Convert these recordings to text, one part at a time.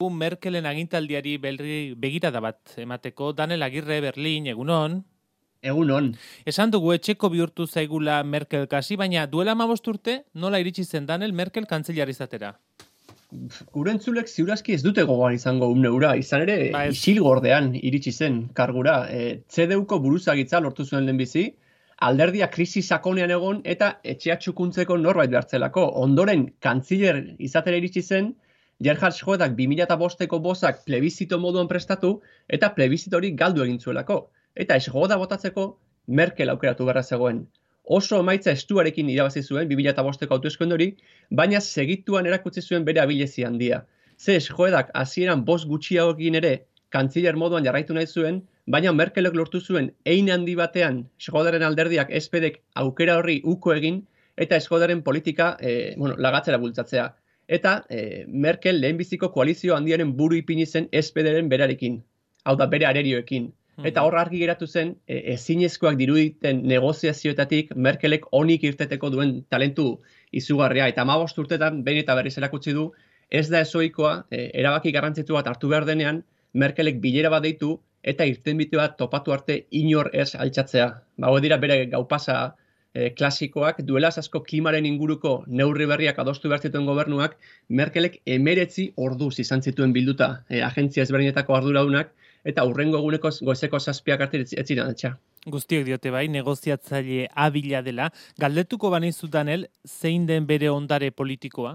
Merkelen agintaldiari begirada bat emateko, Daniel Agirre, Berlin, egunon. Egunon. Esan dugu etxeko bihurtu zaigula Merkel kasi, baina duela 15 urte nola iritsi zen Daniel Merkel kantzilar izatera? Gure entzulek ziurazki ez dute gogoan izango neura, izan ere isilgordean iritsi zen kargura. CDUko buruzagitza lortu zuen lehenbizi, alderdia krisi sakonean egon eta etxea txukuntzeko norbait behartzelako. Ondoren kantziler izatera iritsi zen, Gerhard Schröderak 2005ko bozak plebizito moduan prestatu eta plebizito hori galdu egin zuelako. Eta Schröder botatzeko Merkel aukeratu beharra zegoen. Oso emaitza estuarekin irabazi zuen 2005ko hauteskunde hori, baina segituan erakutsi zuen bere abilezi handia. Ze Schröderak hasieran bost gutxiagokin ere kantziler moduan jarraitu nahi zuen, baina Merkelek lortu zuen hein handi batean Schröderen alderdiak SPDek aukera horri uko egin eta Schröderen politika lagatzera bultzatzea. Eta Merkel lehenbiziko koalizio handiaren buru ipini zen SPDren berarekin, hau da bere arerioekin. Eta hor argi geratu zen, ezinezkoak diruditen negoziazioetatik Merkelek onik irteteko duen talentu izugarria. Eta 15 urtetan behin eta berriz erakutsi du, ez da ezoikoa, erabaki garrantzitu bat hartu behar denean, Merkelek bilera bat deitu eta irtenbide bat topatu arte inor ez altxatzea. Hau dira bere gaupasa klasikoak, duelaz asko klimaren inguruko neurri berriak adostu behar zituen gobernuak, Merkelek 19 orduz izan zituen bilduta agentzia ezberdinetako arduradunak, eta hurrengo eguneko goizeko 7 arte ez ziren altxa. Guztiok diote bai, negoziatzaile abila dela. Galdetuko banizu Daniel, zein den bere ondare politikoa?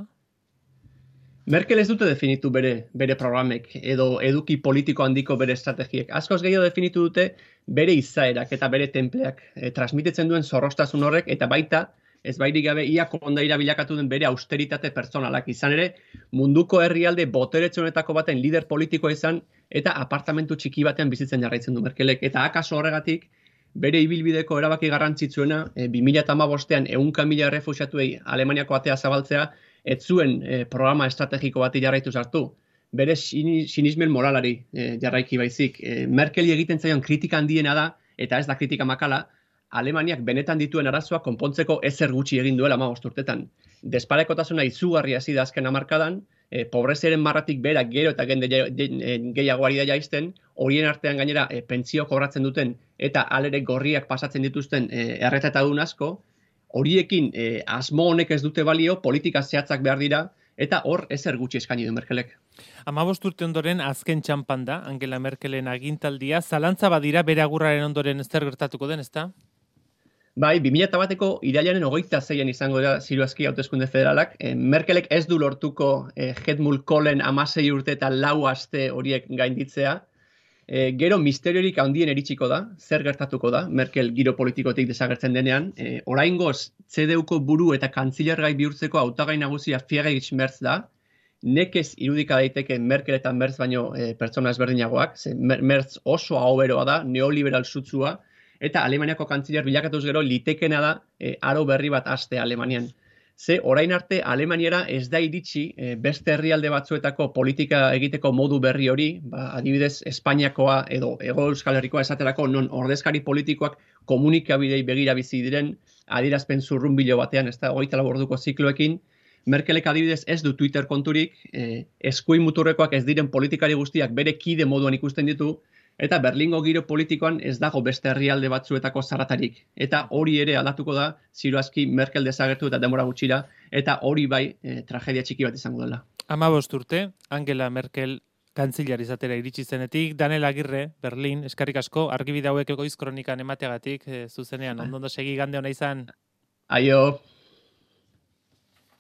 Merkel ez dute definitu bere programek edo eduki politiko handiko bere estrategiek. Askoz gehiago definitu dute bere izaerak eta bere tenpleak. Transmititzen duen zorrostasun horrek eta baita, ez bairik gabe ia kondaira bilakatu den bere austeritate pertsonalak. Izan ere, munduko herrialde boteretsuenetako baten lider politikoa izan eta apartamentu txiki batean bizitzen jarraitzen du Merkelek. Eta akaso horregatik, bere ibilbideko erabaki garrantzitsuena 2015ean 100.000 errefuxiatuei Alemaniako atea zabaltzea, ez zuen programa estrategiko bati jarraitu sartu. Bere sinismen moralari jarraiki baizik. Merkeli egiten zaion kritika handiena da, eta ez da kritika makala, Alemaniak benetan dituen arazoa konpontzeko ezer gutxi egin duela 15 urtetan. Desparekotasuna izugarria hasi da azken hamarkadan, pobreziaren marratik bera gero eta gehiago ari da jaisten, horien artean gainera pentsio kobratzen duten eta alere gorriak pasatzen dituzten erretatadun asko, horiekin asmo honek ez dute balio, politika zehatzak behar dira, eta hor ezer gutxi eskaini du Merkelek. 15 urte ondoren azken txanpan da, Angela Merkelen agintaldia, zalantza badira bere agurraren ondoren zer gertatuko den, ezta? Bai, 2001ko irailaren 26an izango da ziruazki hauteskunde federalak. Merkelek ez du lortuko Helmut Kohlen 16 urte eta 4 aste horiek gainditzea. Gero misteriorik handien iritsiko da, zer gertatuko da, Merkel giro politikotik desagertzen denean. Oraingoz, CDUko buru eta kantzilergai bihurtzeko hautagai nagusia Friedrich Merz da. Nekez irudika daiteke Merkel eta Merz baino pertsona ezberdinagoak. Merz oso ahoberoa da, neoliberal sutsua, eta Alemaniako kantziler bilakatuz gero litekena da aro berri bat hastea Alemanian. Ze orain arte Alemaniara ez da iritsi beste herrialde batzuetako politika egiteko modu berri hori, adibidez Espainiakoa edo Hego Euskal Herrikoa esaterako non ordezkari politikoak komunikabidei begira bizi diren adierazpen zurrunbilo batean, ez da 24 orduko zikloekin. Merkelek adibidez ez du Twitter konturik, eskuin muturrekoak ez diren politikari guztiak bere kide moduan ikusten ditu, eta Berlingo giro politikoan ez dago beste herrialde batzuetako zaratarik. Eta hori ere aldatuko da, ziruazki Merkel desagertu eta denbora gutxira, eta hori bai tragedia txiki bat izango dela. 15 urte, Angela Merkel kantzilar izatera iritsi zenetik, Daniel Agirre, Berlin, eskerrik asko, argibide hauek Egoiz Kronikan emateagatik, zuzenean, ondo segi gande ona izan. Aio.